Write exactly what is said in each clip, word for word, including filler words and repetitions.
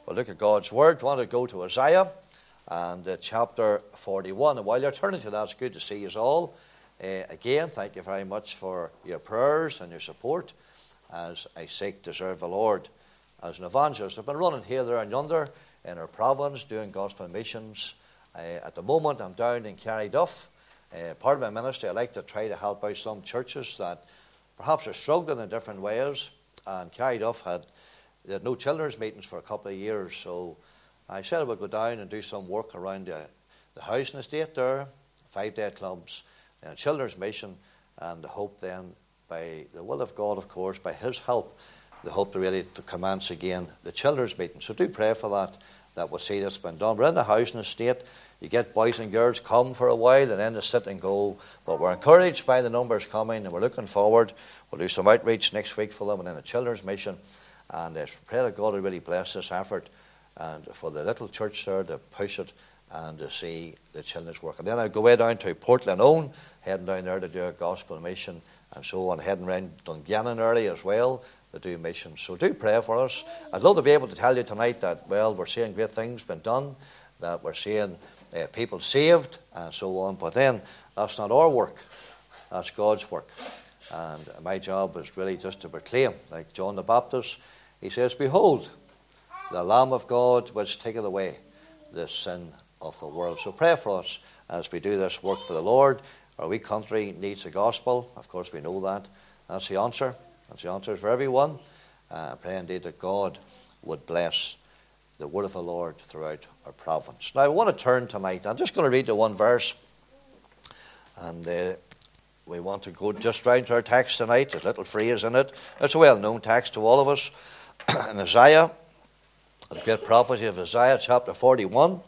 we'll look at God's Word. I want to go to Isaiah and uh, chapter forty-one. And while you're turning to that, it's good to see you all. Uh, again, thank you very much for your prayers and your support as I seek to serve the Lord as an evangelist. I've been running here, there and yonder in our province doing gospel missions. Uh, at the moment, I'm down in Carryduff. Uh, part of my ministry, I like to try to help out some churches that perhaps are struggling in different ways. And Carryduff had, they had no children's meetings for a couple of years, so I said I would go down and do some work around the, the housing estate there, five-day clubs, and a children's mission, and the hope then, by the will of God, of course, by His help, the hope to really to commence again the children's meeting. So do pray for that, that we'll see this been done. We're in the housing estate. You get boys and girls come for a while and then they sit and go. But we're encouraged by the numbers coming and we're looking forward. We'll do some outreach next week for them and then a children's mission. And uh, pray that God will really bless this effort and for the little church there to push it and to see the children's work. And then I'll go way down to Portland Own, heading down there to do a gospel mission and so on, heading around Dungannon area as well to do missions. So do pray for us. I'd love to be able to tell you tonight that, well, we're seeing great things been done, that we're seeing uh, people saved and so on. But then that's not our work. That's God's work. And my job is really just to proclaim, like John the Baptist. He says, "Behold, the Lamb of God which taketh away the sin of the world." So pray for us as we do this work for the Lord. Our wee country needs the gospel. Of course, we know that. That's the answer. That's the answer for everyone. Uh, pray indeed that God would bless the word of the Lord throughout our province. Now, I want to turn tonight. I'm just going to read the one verse. And uh, we want to go just round to our text tonight. There's a little phrase in it. It's a well-known text to all of us. In Isaiah, the great prophecy of Isaiah, chapter forty-one.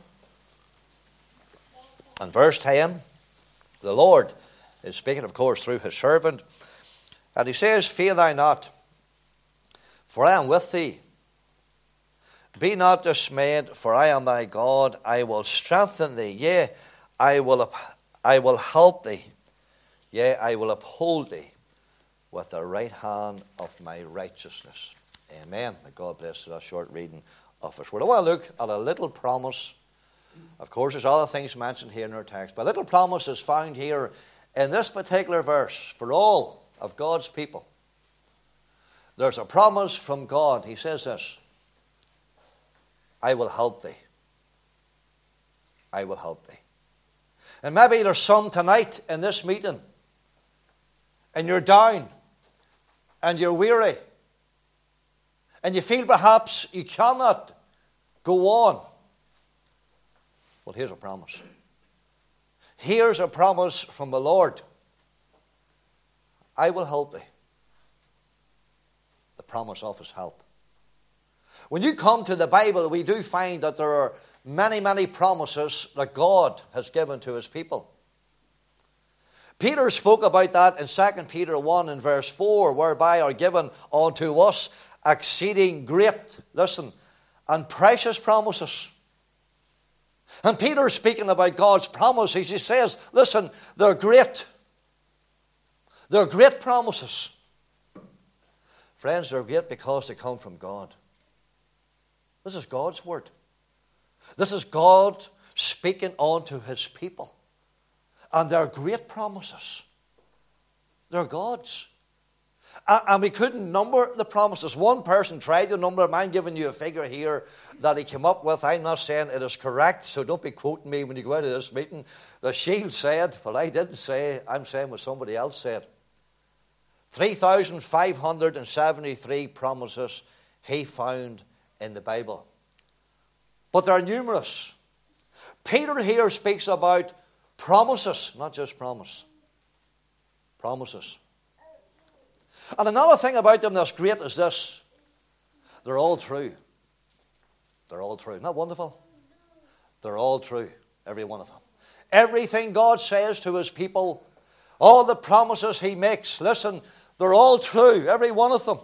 And verse ten, the Lord is speaking, of course, through His servant. And He says, "Fear thou not, for I am with thee. Be not dismayed, for I am thy God. I will strengthen thee. Yea, I will, I will help thee. Yea, I will uphold thee with the right hand of my righteousness." Amen. May God bless that short reading of His word. I want to look at a little promise. Of course, there's other things mentioned here in our text, but a little promise is found here in this particular verse for all of God's people. There's a promise from God. He says this: "I will help thee. I will help thee." And maybe there's some tonight in this meeting, and you're down, and you're weary, and you feel perhaps you cannot go on. Well, here's a promise. Here's a promise from the Lord. I will help thee. The promise of His help. When you come to the Bible, we do find that there are many, many promises that God has given to His people. Peter spoke about that in Second Peter one and verse four, whereby are given unto us exceeding great, listen, and precious promises. And Peter is speaking about God's promises. He says, listen, they're great. They're great promises. Friends, they're great because they come from God. This is God's word. This is God speaking unto His people. And they're great promises. They're God's. And we couldn't number the promises. One person tried to number them. I'm giving you a figure here that he came up with. I'm not saying it is correct, so don't be quoting me when you go out of this meeting. The shield said, well, I didn't say, I'm saying what somebody else said. three thousand five hundred seventy-three promises he found in the Bible. But they're numerous. Peter here speaks about promises, not just promise. Promises. And another thing about them that's great is this: they're all true. They're all true. Isn't that wonderful? They're all true, every one of them. Everything God says to His people, all the promises He makes, listen, they're all true, every one of them.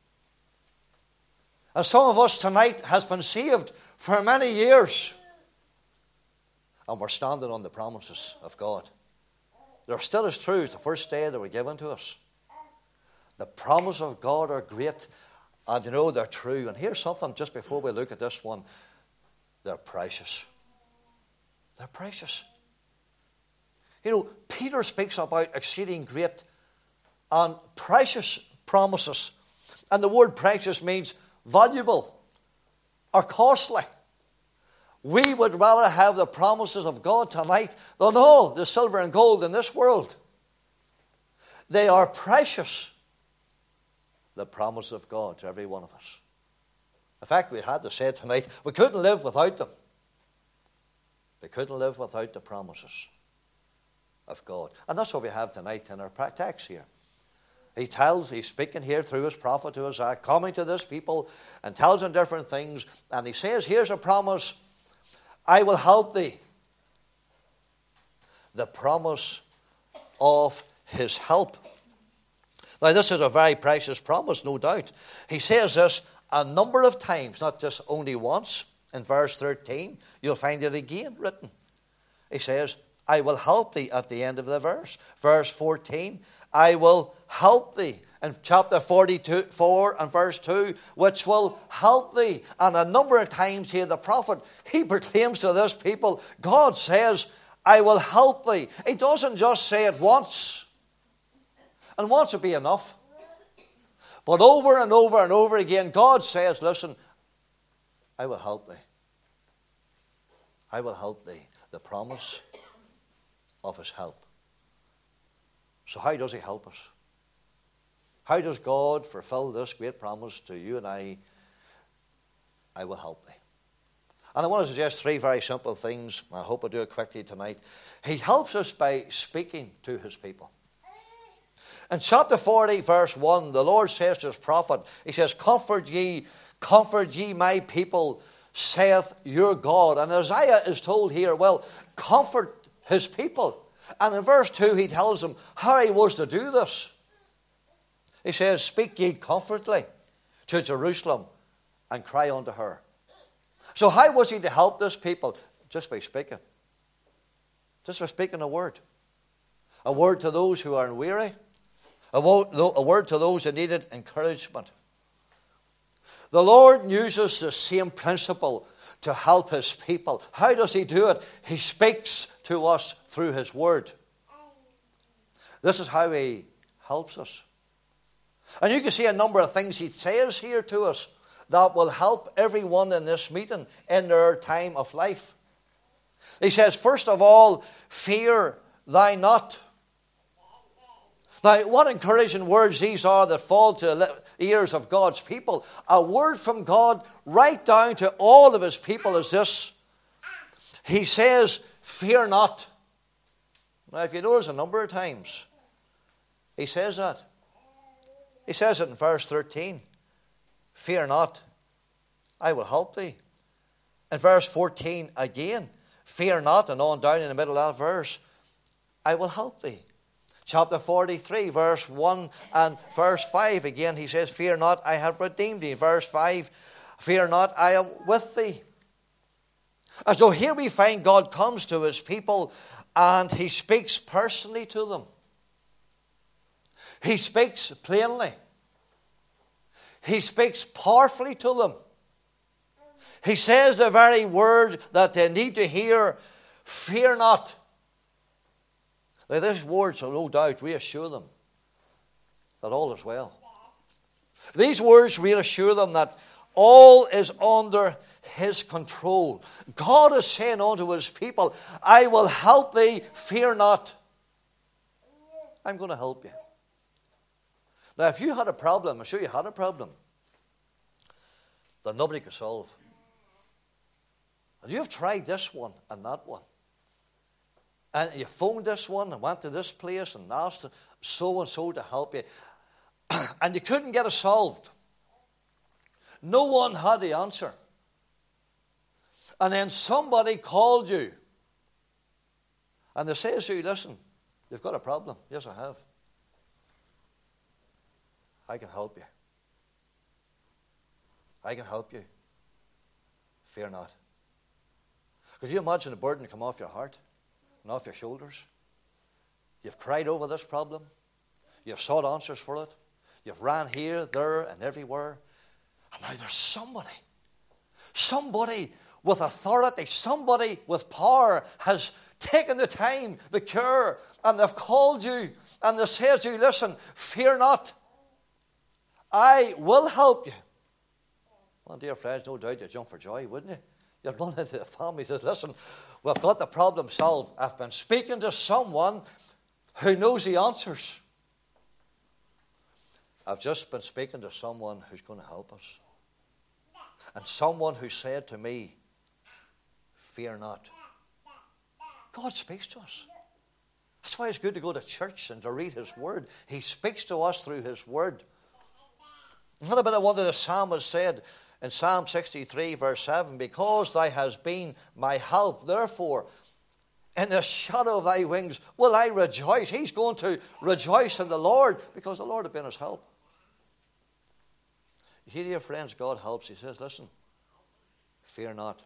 And some of us tonight has been saved for many years, and we're standing on the promises of God. They're still as true as the first day they were given to us. The promises of God are great, And you know, they're true. And here's something just before we look at this one. They're precious. They're precious. You know, Peter speaks about exceeding great and precious promises. And the word precious means valuable or costly. We would rather have the promises of God tonight than all the silver and gold in this world. They are precious. The promise of God to every one of us. In fact, we had to say tonight, we couldn't live without them. We couldn't live without the promises of God. And that's what we have tonight in our text here. He tells, he's speaking here through his prophet to Isaiah, coming to this people and tells them different things. And he says, here's a promise, I will help thee. The promise of his help. Now, this is a very precious promise, no doubt. He says this a number of times, not just only once. In verse thirteen, you'll find it again written. He says, I will help thee at the end of the verse. Verse fourteen, I will help thee. In chapter forty-two, four and verse two, which will help thee. And a number of times here, the prophet, he proclaims to this people, God says, I will help thee. He doesn't just say it once. And once would be enough. But over and over and over again, God says, listen, I will help thee. I will help thee. The promise of his help. So how does he help us? How does God fulfill this great promise to you and I? I will help thee. And I want to suggest three very simple things. I hope I do it quickly tonight. He helps us by speaking to his people. In chapter forty, verse one, the Lord says to his prophet, he says, Comfort ye, comfort ye my people, saith your God. And Isaiah is told here, well, comfort his people. And in verse two, he tells them how he was to do this. He says, Speak ye comfortably to Jerusalem and cry unto her. So how was he to help this people? Just by speaking. Just by speaking a word. A word to those who are weary. A word to those who needed encouragement. The Lord uses the same principle to help his people. How does he do it? He speaks to us through his word. This is how he helps us. And you can see a number of things he says here to us that will help everyone in this meeting in their time of life. He says, first of all, fear thou not. Now, what encouraging words these are that fall to the ears of God's people. A word from God right down to all of his people is this. He says, fear not. Now, if you notice a number of times, he says that. He says it in verse thirteen. Fear not, I will help thee. In verse fourteen again, fear not, and on down in the middle of that verse, I will help thee. Chapter forty-three, verse one and verse five, again he says, Fear not, I have redeemed thee. Verse five, Fear not, I am with thee. And so here we find God comes to his people and he speaks personally to them. He speaks plainly. He speaks powerfully to them. He says the very word that they need to hear, fear not. Now, these words will no doubt reassure them that all is well. These words reassure them that all is under his control. God is saying unto his people, I will help thee, fear not. I'm going to help you. Now, if you had a problem, I'm sure you had a problem that nobody could solve. And you've tried this one and that one. And you phoned this one and went to this place and asked so-and-so to help you. And you couldn't get it solved. No one had the answer. And then somebody called you. And they say to you, listen, you've got a problem. Yes, I have. I can help you. I can help you. Fear not. Could you imagine the burden come off your heart and off your shoulders? You've cried over this problem. You've sought answers for it. You've ran here, there, and everywhere. And now there's somebody, somebody with authority, somebody with power has taken the time, the care, and they've called you, and they say to you, listen, fear not. I will help you. Well, dear friends, no doubt you'd jump for joy, wouldn't you? You'd run into the family and say, listen, we've got the problem solved. I've been speaking to someone who knows the answers. I've just been speaking to someone who's going to help us. And someone who said to me, fear not. God speaks to us. That's why it's good to go to church and to read His Word. He speaks to us through His Word. A little bit of what the psalmist said in Psalm sixty-three, verse seven, because Thou hast been my help, therefore, in the shadow of Thy wings will I rejoice. He's going to rejoice in the Lord because the Lord has been his help. You see, dear friends, God helps. He says, listen, fear not.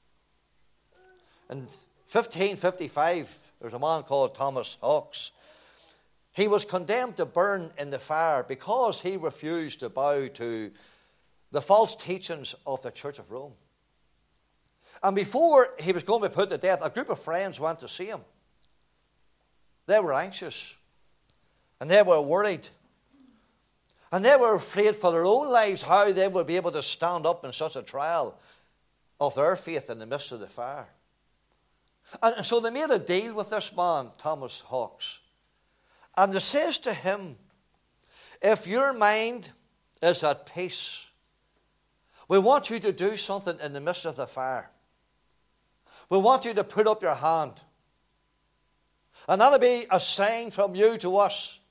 In fifteen fifty-five, there's a man called Thomas Hawks. He was condemned to burn in the fire because he refused to bow to the false teachings of the Church of Rome. And before he was going to be put to death, a group of friends went to see him. They were anxious. And they were worried. And they were afraid for their own lives how they would be able to stand up in such a trial of their faith in the midst of the fire. And so they made a deal with this man, Thomas Hawks. And they says to him, if your mind is at peace, we want you to do something in the midst of the fire. We want you to put up your hand. And that'll be a sign from you to us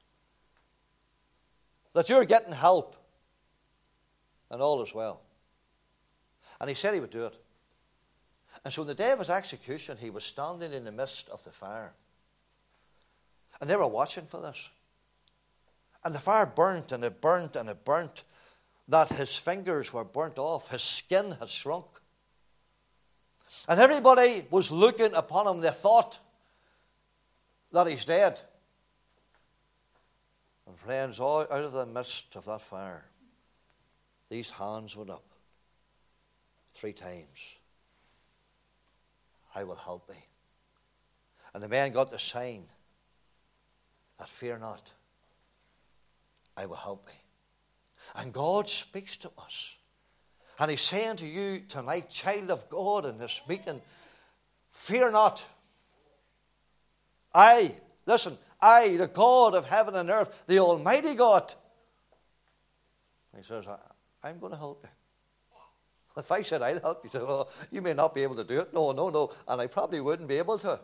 that you're getting help and all is well. And he said he would do it. And so on the day of his execution, he was standing in the midst of the fire. And they were watching for this. And the fire burnt and it burnt and it burnt that his fingers were burnt off. His skin had shrunk. And everybody was looking upon him. They thought that he's dead. And friends, all out of the midst of that fire, these hands went up three times. I will help thee. And the man got the sign that fear not, I will help thee. And God speaks to us. And he's saying to you tonight, child of God, in this meeting, fear not. I, listen, I, the God of heaven and earth, the Almighty God. He says, I, I'm going to help you. If I said I'll help you, he said, well, you may not be able to do it. No, no, no. And I probably wouldn't be able to.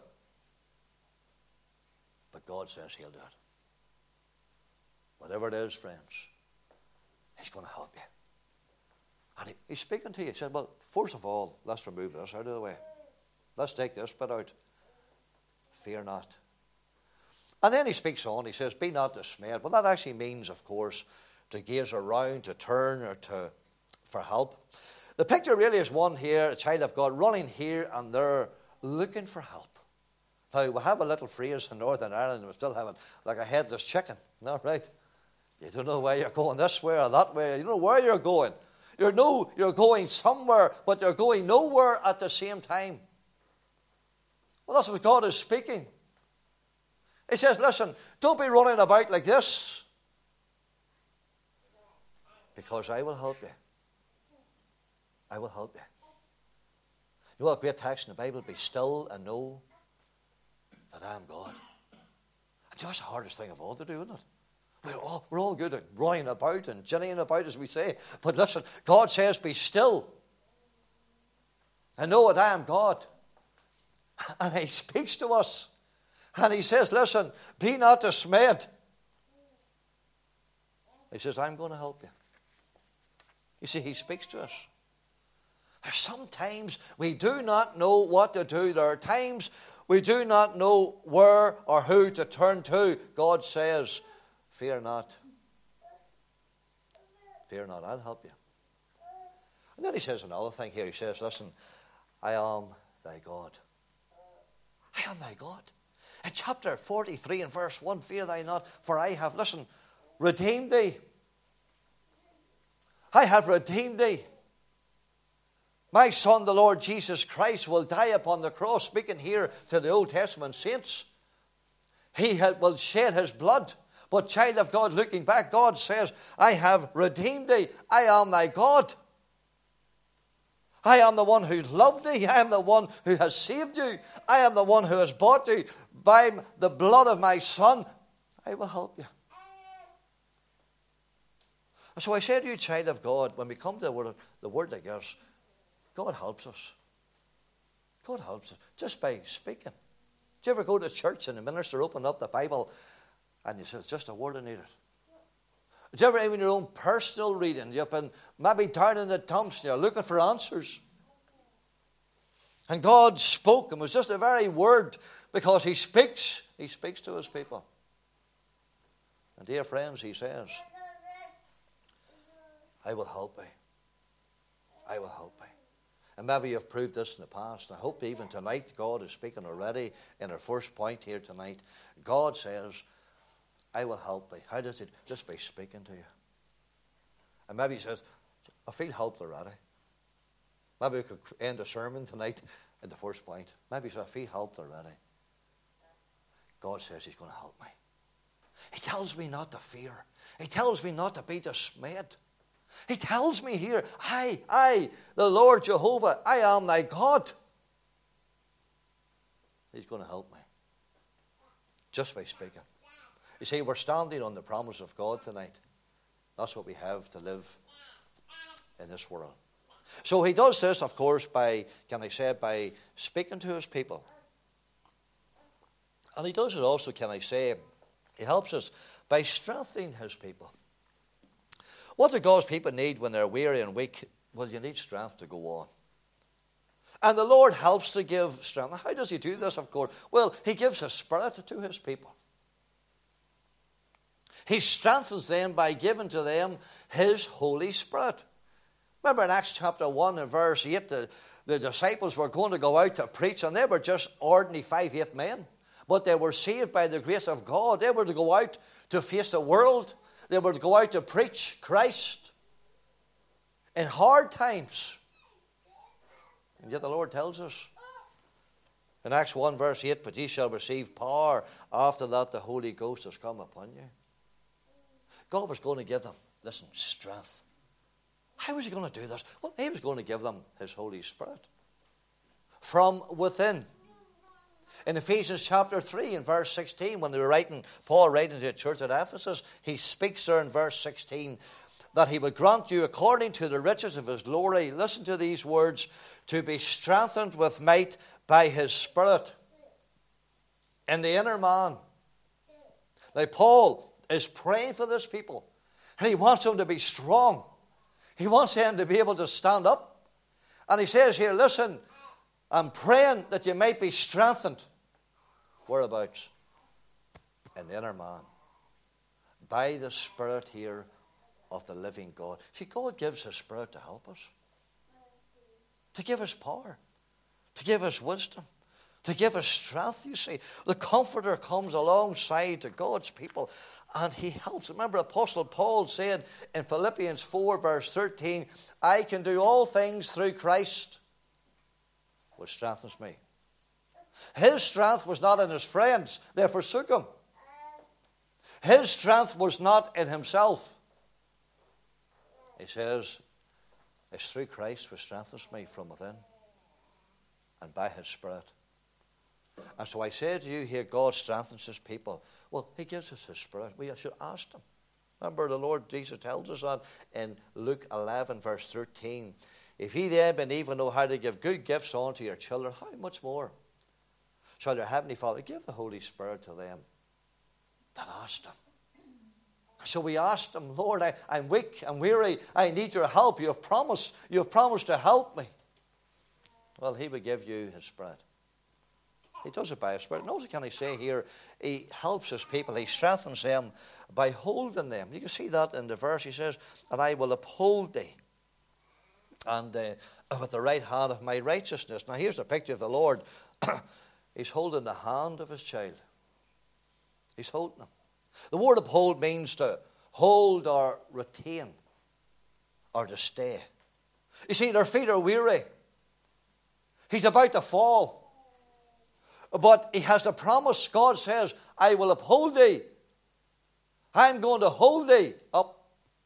But God says he'll do it. Whatever it is, friends, he's going to help you. And he, he's speaking to you. He said, well, first of all, let's remove this out of the way. Let's take this bit out. Fear not. And then he speaks on. He says, be not dismayed. Well, that actually means, of course, to gaze around, to turn, or to for help. The picture really is one here, a child of God, running here and there, looking for help. Now, we have a little phrase in Northern Ireland, and we still have it, like a headless chicken. Isn't that right? You don't know where you're going, this way or that way. You don't know where you're going. You know you're going somewhere, but you're going nowhere at the same time. Well, that's what God is speaking. He says, listen, don't be running about like this, because I will help you. I will help you. You know what great text in the Bible? Be still and know that I am God. And that's the hardest thing of all to do, isn't it? We're all, we're all good at running about and jinnying about, as we say. But listen, God says, be still and know that I am God. And he speaks to us. And he says, listen, be not dismayed. He says, I'm going to help you. You see, he speaks to us. Sometimes we do not know what to do. There are times we do not know where or who to turn to. God says, fear not. Fear not, I'll help you. And then he says another thing here. He says, listen, I am thy God. I am thy God. In chapter forty-three and verse one, fear thy not, for I have, listen, redeemed thee. I have redeemed thee. My Son, the Lord Jesus Christ, will die upon the cross, speaking here to the Old Testament saints. He will shed his blood. But child of God, looking back, God says, I have redeemed thee. I am thy God. I am the one who loved thee. I am the one who has saved you. I am the one who has bought you by the blood of my Son. I will help you. So I say to you, child of God, when we come to the word, the word like this, God helps us. God helps us just by speaking. Do you ever go to church and the minister open up the Bible and you say, it's just a word I needed? Do you ever, even your own personal reading, you've been maybe down in the dumps and you're looking for answers? And God spoke, and it was just a very word, because He speaks. He speaks to His people. And dear friends, He says, I will help thee. I will help thee. And maybe you've proved this in the past. And I hope even tonight God is speaking already in our first point here tonight. God says, I will help thee. How does it? Just by speaking to you. And maybe He says, I feel helped already. Maybe we could end a sermon tonight in the first point. Maybe He says, I feel helped already. God says He's going to help me. He tells me not to fear. He tells me not to be dismayed. He tells me here, I, I, the Lord Jehovah, I am thy God. He's going to help me. Just by speaking. You see, we're standing on the promise of God tonight. That's what we have to live in this world. So He does this, of course, by, can I say, by speaking to His people. And He does it also, can I say, He helps us by strengthening His people. What do God's people need when they're weary and weak? Well, you need strength to go on. And the Lord helps to give strength. How does He do this, of course? Well, He gives His Spirit to His people. He strengthens them by giving to them His Holy Spirit. Remember in Acts chapter one and verse eight, the, the disciples were going to go out to preach, and they were just ordinary five-eighth men. But they were saved by the grace of God. They were to go out to face the world. They were to go out to preach Christ in hard times. And yet the Lord tells us in Acts one verse eight, but ye shall receive power after that the Holy Ghost has come upon you. God was going to give them, listen, strength. How was He going to do this? Well, He was going to give them His Holy Spirit from within. In Ephesians chapter three and verse sixteen, when they were writing, Paul writing to the church at Ephesus, he speaks there in verse sixteen, that He would grant you according to the riches of His glory, listen to these words, to be strengthened with might by His Spirit in the inner man. Now Paul is praying for this people, and he wants them to be strong. He wants them to be able to stand up. And he says here, listen, I'm praying that you might be strengthened. Whereabouts? In the inner man. By the Spirit here of the living God. See, God gives His Spirit to help us. To give us power. To give us wisdom. To give us strength, you see. The Comforter comes alongside to God's people and He helps. Remember, Apostle Paul said in Philippians four verse thirteen, I can do all things through Christ, which strengthens me. His strength was not in his friends. They forsook him. His strength was not in himself. He says, it's through Christ which strengthens me from within and by His Spirit. And so I say to you here, God strengthens His people. Well, He gives us His Spirit. We should ask Him. Remember, the Lord Jesus tells us that in Luke eleven verse thirteen. If ye then and even know how to give good gifts unto your children, how much more shall your heavenly Father give the Holy Spirit to them that ask Him? So we asked Him, Lord, I, I'm weak, I'm weary, I need your help. You have promised, you have promised to help me. Well, He will give you His Spirit. He does it by His Spirit. Notice, can I say here, He helps His people. He strengthens them by holding them. You can see that in the verse. He says, and I will uphold thee and uh, with the right hand of my righteousness. Now here's a picture of the Lord. He's holding the hand of His child. He's holding them. The word uphold means to hold or retain or to stay. You see, their feet are weary. He's about to fall. But he has the promise. God says, I will uphold thee. I'm going to hold thee up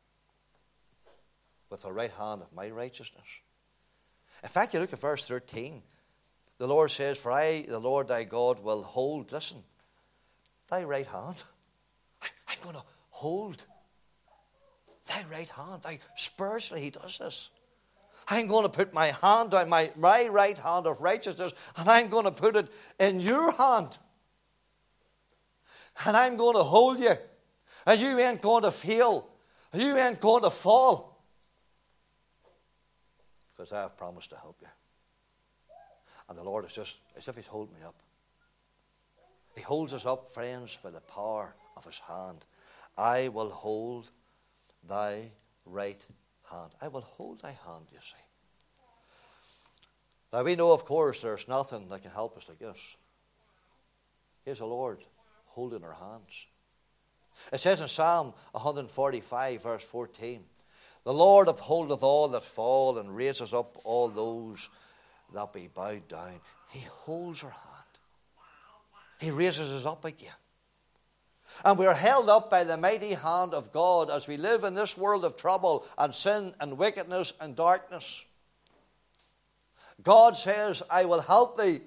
with the right hand of my righteousness. In fact, you look at verse thirteen. The Lord says, for I, the Lord thy God, will hold, listen, thy right hand. I, I'm going to hold thy right hand. I, spiritually, he does this. I'm going to put my hand on my, my right hand of righteousness, and I'm going to put it in your hand. And I'm going to hold you. And you ain't going to fail. You ain't going to fall. Because I have promised to help you. And the Lord is just as if he's holding me up. He holds us up, friends, by the power of his hand. I will hold thy right hand. I will hold thy hand, you see. Now we know, of course, there's nothing that can help us like this. Here's the Lord holding our hands. It says in Psalm one forty-five, verse fourteen, the Lord upholdeth all that fall and raises up all those that be bowed down. He holds our hand. He raises us up again. And we are held up by the mighty hand of God as we live in this world of trouble and sin and wickedness and darkness. God says, I will help thee.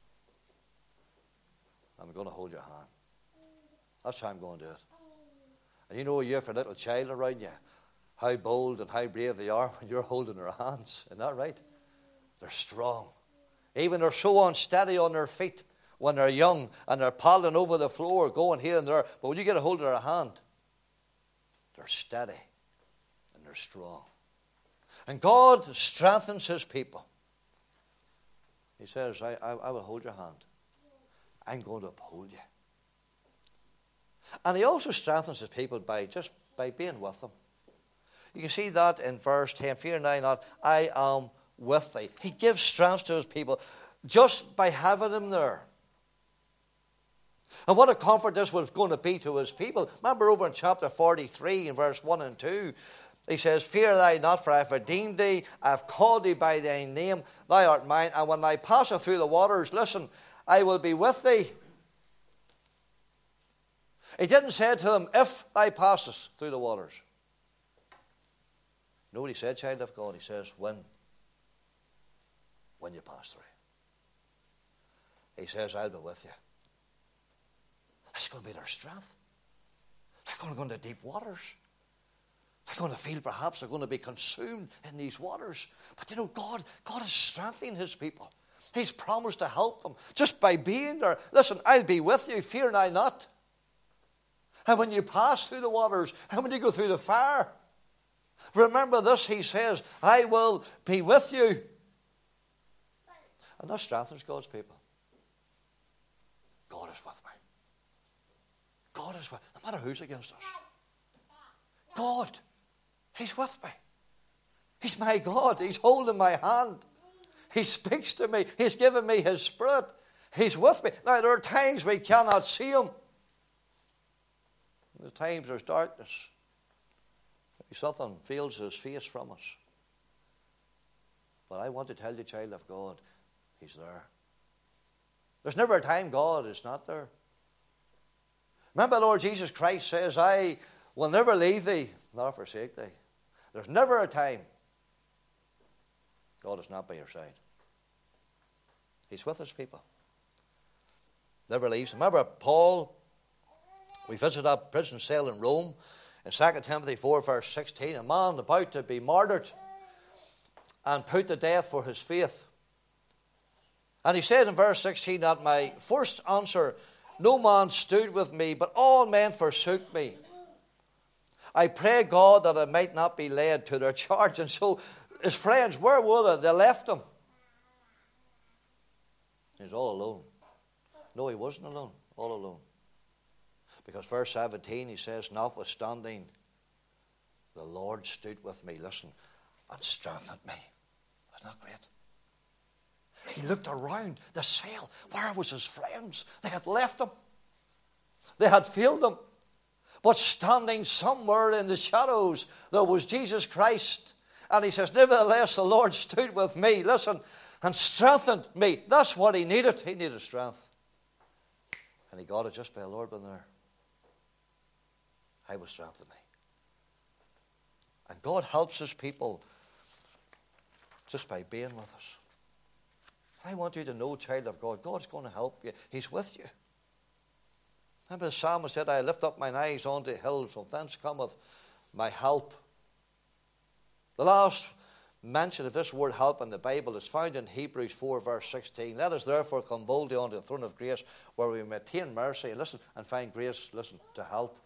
I'm going to hold your hand. That's how I'm going to do it. And you know, you have a little child around you, how bold and how brave they are when you're holding their hands. Isn't that right? They're strong. Even they're so unsteady on their feet when they're young and they're paddling over the floor, going here and there. But when you get a hold of their hand, they're steady and they're strong. And God strengthens his people. He says, I, I, I will hold your hand. I'm going to uphold you. And he also strengthens his people by just by being with them. You can see that in verse ten. Fear nine not, I am with thee. He gives strength to his people just by having him there. And what a comfort this was going to be to his people. Remember over in chapter forty-three in verse one and two, he says, fear thou not, for I have redeemed thee. I have called thee by thy name. Thou art mine. And when thou passest through the waters, listen, I will be with thee. He didn't say to them, if thou passest through the waters. No, he said, child of God. He says, when? When you pass through. He says, I'll be with you. That's going to be their strength. They're going to go into deep waters. They're going to feel perhaps they're going to be consumed in these waters. But you know, God, God is strengthening his people. He's promised to help them just by being there. Listen, I'll be with you, fear thou not. And when you pass through the waters, and when you go through the fire, remember this, he says, I will be with you. And that strengthens God's people. God is with me. God is with me. No matter who's against us. God, he's with me. He's my God. He's holding my hand. He speaks to me. He's given me his spirit. He's with me. Now, there are times we cannot see him. There are times there's darkness. Maybe something veils his face from us. But I want to tell you, child of God, he's there. There's never a time God is not there. Remember, Lord Jesus Christ says, I will never leave thee nor forsake thee. There's never a time God is not by your side. He's with his people. Never leaves. Remember Paul, we visited that prison cell in Rome in Second Timothy four, verse sixteen, a man about to be martyred and put to death for his faith. And he said in verse sixteen that my first answer, no man stood with me, but all men forsook me. I pray God that I might not be led to their charge. And so his friends, where were they? They left him. He was all alone. No, he wasn't alone. All alone. Because verse seventeen, he says, notwithstanding, the Lord stood with me, listen, and strengthened me. Isn't that great? He looked around the cell. Where was his friends? They had left him. They had failed him. But standing somewhere in the shadows, there was Jesus Christ. And he says, nevertheless, the Lord stood with me, listen, and strengthened me. That's what he needed. He needed strength. And he got it just by the Lord being there. I was strengthened. And God helps his people just by being with us. I want you to know, child of God, God's going to help you. He's with you. Remember the psalmist said, I lift up mine eyes unto the hills, from thence cometh my help. The last mention of this word help in the Bible is found in Hebrews four, verse sixteen. Let us therefore come boldly unto the throne of grace, where we may attain mercy, and listen, and find grace, listen, to help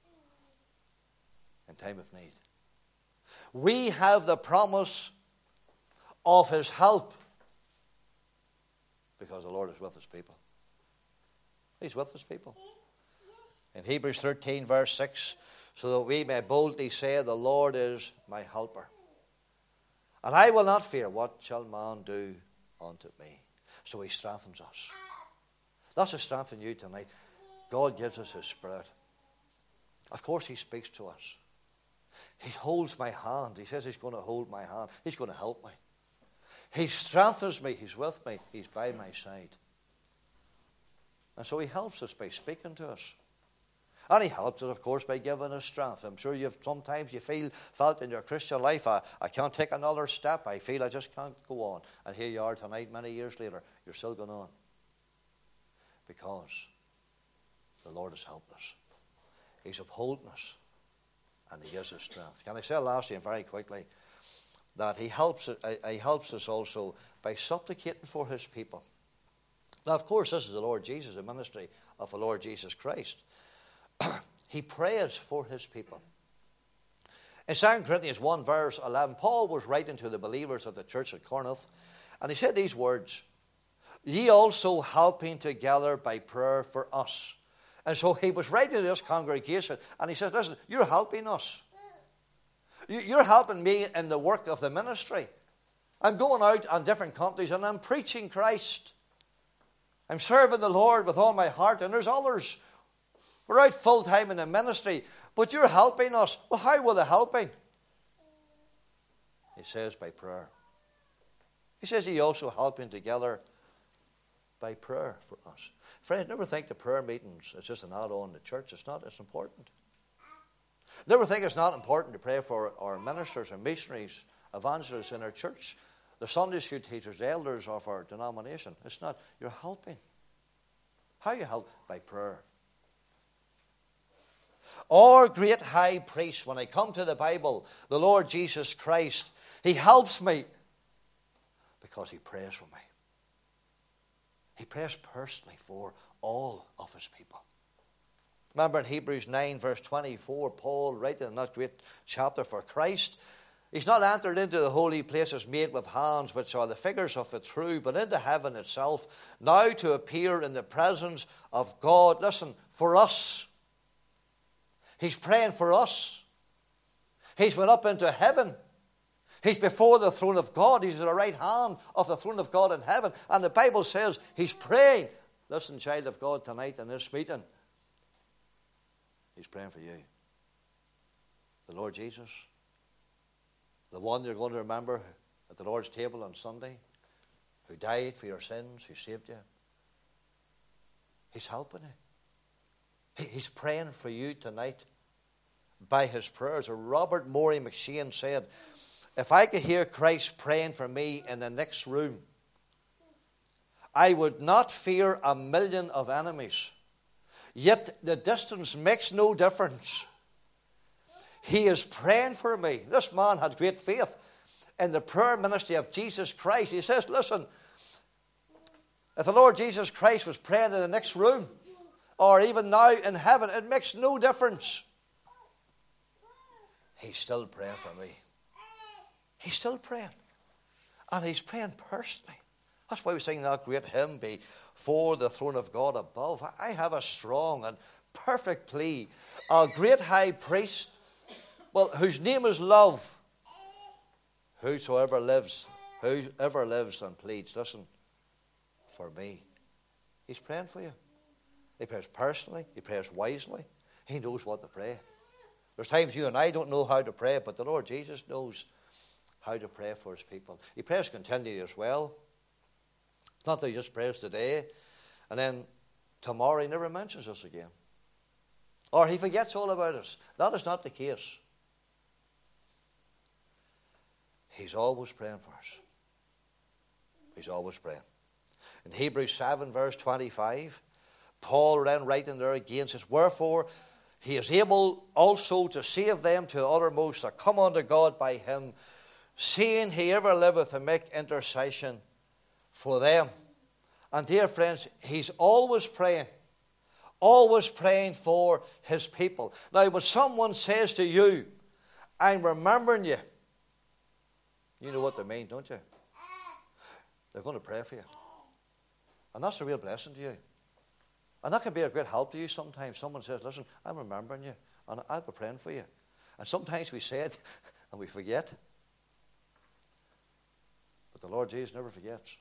in time of need. We have the promise of his help because the Lord is with his people. He's with his people. In Hebrews thirteen, verse six, so that we may boldly say, the Lord is my helper. And I will not fear, what shall man do unto me? So he strengthens us. That's to strengthen you tonight. God gives us his Spirit. Of course he speaks to us. He holds my hand. He says he's going to hold my hand. He's going to help me. He strengthens me. He's with me. He's by my side. And so he helps us by speaking to us. And he helps us, of course, by giving us strength. I'm sure you've sometimes you feel felt in your Christian life, I, I can't take another step. I feel I just can't go on. And here you are tonight, many years later, you're still going on. Because the Lord has helped us. He's upholding us. And he gives us strength. Can I say lastly and very quickly that he helps, he helps us also by supplicating for his people. Now, of course, this is the Lord Jesus, the ministry of the Lord Jesus Christ. He prays for his people. In Second Corinthians one, verse eleven, Paul was writing to the believers at the church at Corinth, and he said these words, ye also helping together by prayer for us. And so he was writing to this congregation, and he says, listen, you're helping us. You're helping me in the work of the ministry. I'm going out on different countries, and I'm preaching Christ. I'm serving the Lord with all my heart, and there's others. We're out full-time in the ministry, but you're helping us. Well, how were they helping? He says by prayer. He says he also helping together by prayer for us. Friends, never think the prayer meetings is just an add-on to church. It's not. It's important. Never think it's not important to pray for our ministers and missionaries, evangelists in our church, the Sunday school teachers, the elders of our denomination. It's not. You're helping. How you help? By prayer. Our great high priest, when I come to the Bible, the Lord Jesus Christ, he helps me because he prays for me. He prays personally for all of his people. Remember in Hebrews nine, verse twenty-four, Paul writing in that great chapter for Christ, he's not entered into the holy places made with hands, which are the figures of the true, but into heaven itself, now to appear in the presence of God. Listen, for us. He's praying for us. He's went up into heaven. He's before the throne of God. He's at the right hand of the throne of God in heaven. And the Bible says he's praying. Listen, child of God, tonight in this meeting, he's praying for you. The Lord Jesus, the one you're going to remember at the Lord's table on Sunday, who died for your sins, who saved you. He's helping you. He's praying for you tonight by his prayers. Or Robert Morey McShane said, if I could hear Christ praying for me in the next room, I would not fear a million of enemies. Yet the distance makes no difference. He is praying for me. This man had great faith in the prayer ministry of Jesus Christ. He says, listen, if the Lord Jesus Christ was praying in the next room, or even now in heaven, it makes no difference. He's still praying for me. He's still praying. And he's praying personally. That's why we sing that great hymn, before the throne of God above. I have a strong and perfect plea. A great high priest, well, whose name is love. Whosoever lives, whoever lives and pleads, listen, for me. He's praying for you. He prays personally. He prays wisely. He knows what to pray. There's times you and I don't know how to pray, but the Lord Jesus knows how to pray for his people. He prays continually as well. It's not that he just prays today, and then tomorrow he never mentions us again. Or he forgets all about us. That is not the case. He's always praying for us. He's always praying. In Hebrews seven, verse twenty-five, Paul then writing there again says, wherefore he is able also to save them to the uttermost that come unto God by him, seeing he ever liveth to make intercession for them. And dear friends, he's always praying. Always praying for his people. Now, when someone says to you, I'm remembering you, you know what they mean, don't you? They're going to pray for you. And that's a real blessing to you. And that can be a great help to you sometimes. Someone says, listen, I'm remembering you, and I'll be praying for you. And sometimes we say it, and we forget. But the Lord Jesus never forgets.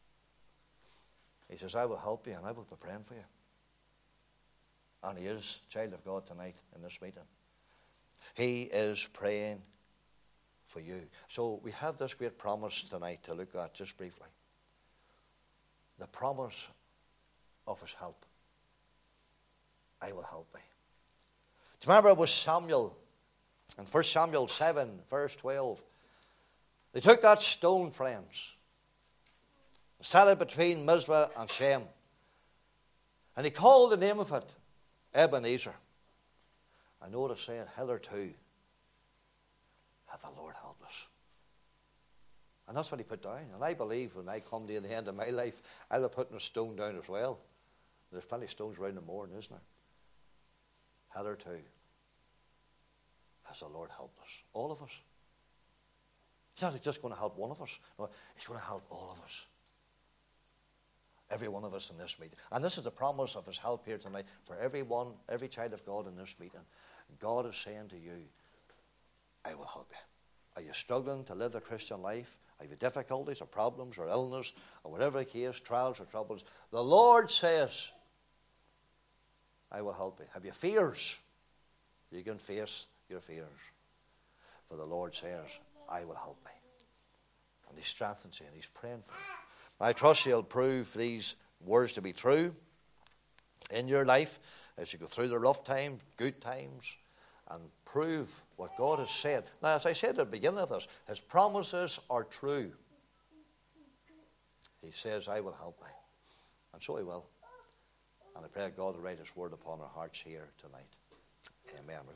He says, I will help you, and I will be praying for you. And he is, child of God, tonight in this meeting. He is praying for you. So we have this great promise tonight to look at just briefly. The promise of his help. I will help thee. Do you remember it was Samuel in First Samuel seven, verse twelve? They took that stone, friends, and set it between Mizpah and Shem. And he called the name of it Ebenezer. I know what it's saying, hitherto hath the Lord helped us. And that's what he put down. And I believe when I come to the end of my life, I'll be putting a stone down as well. There's plenty of stones around the morning, isn't there? Hitherto has the Lord helped us. All of us. He's not just going to help one of us. No, he's going to help all of us. Every one of us in this meeting. And this is the promise of his help here tonight for everyone, every child of God in this meeting. God is saying to you, I will help you. Are you struggling to live the Christian life? Have you difficulties or problems or illness or whatever the case, trials or troubles? The Lord says, I will help you. Have you fears? You can face your fears. For the Lord says, I will help thee. And he strengthens you and he's praying for you. I trust he'll prove these words to be true in your life as you go through the rough times, good times, and prove what God has said. Now, as I said at the beginning of this, his promises are true. He says, I will help thee. And so he will. And I pray God will write his word upon our hearts here tonight. Amen.